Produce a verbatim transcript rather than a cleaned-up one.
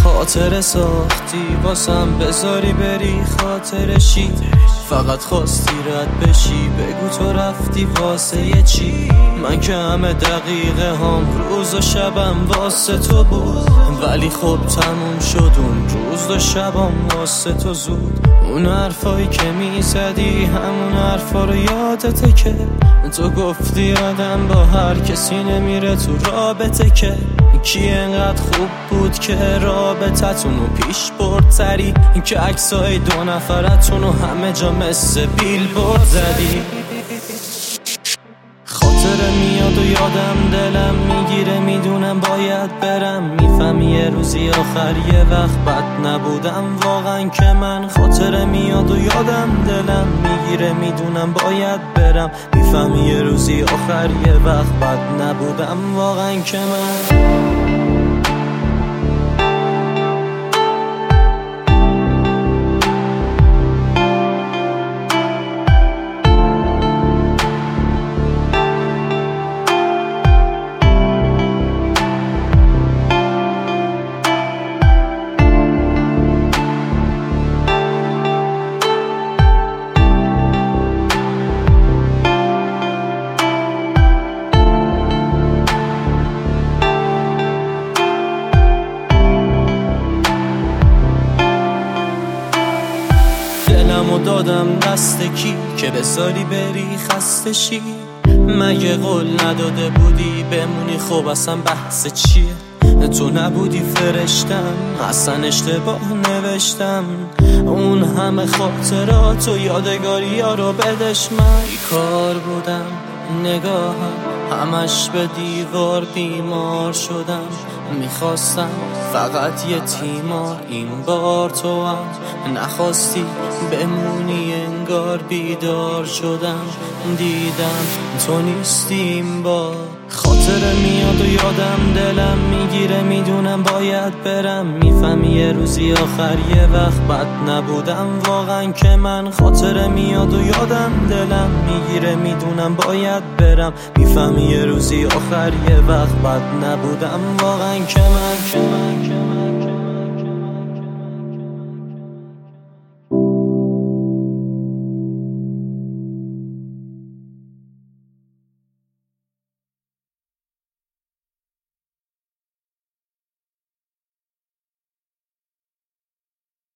خاطر ساختی واسم بذاری بری خاطرشی، فقط خواستی رد بشی بگو تو رفتی واسه یه چی. من که همه دقیقه هم روز و شبم واسه تو بود، ولی خب تموم شد اون روز و شبم واسه تو زود. اون حرفایی که میزدی همون حرفا رو یادته که تو گفتی آدم با هر کسی نمیره تو رابطه، که کی انقدر خوب بود که رابطتونو پیش برد سری، که عکسای دو نفرتونو همه جا مثل بیل برد زدی. خاطره میاد و یادم دلم میگیره، میدونم باید برم، میفهمی یه روزی آخر یه وقت بد نبودم واقعا که من. خاطره میاد و یادم دلم میگیره، میدونم باید برم، میفهمی یه روزی آخر یه وقت بد نبودم واقعا که من. دلمو دادم دست کی که بذاری بری خسته شی، مگه قول نداده بودی بمونی؟ خب اصلا بحث چیه؟ تو نبودی فرشتم، اصلا اشتباه نوشتم. اون همه خاطرات و یادگاری ها رو بدش، من بیکار بودم، نگاهم همش به دیوار بیمار شدم. میخواستم فقط یه تیمار، این بار تو هم نخواستی بمونی، انگار بیدار شدم دیدم تو نیستیم با. خاطره میاد و یادم دلم میگیره، میدونم باید برم، میفهمی یه روزی آخر یه وقت بد نبودم واقعا که من. خاطره میاد و یادم دلم میگیره، میدونم باید برم، میفهمی یه روزی آخر یه وقت بد نبودم واقعا که من.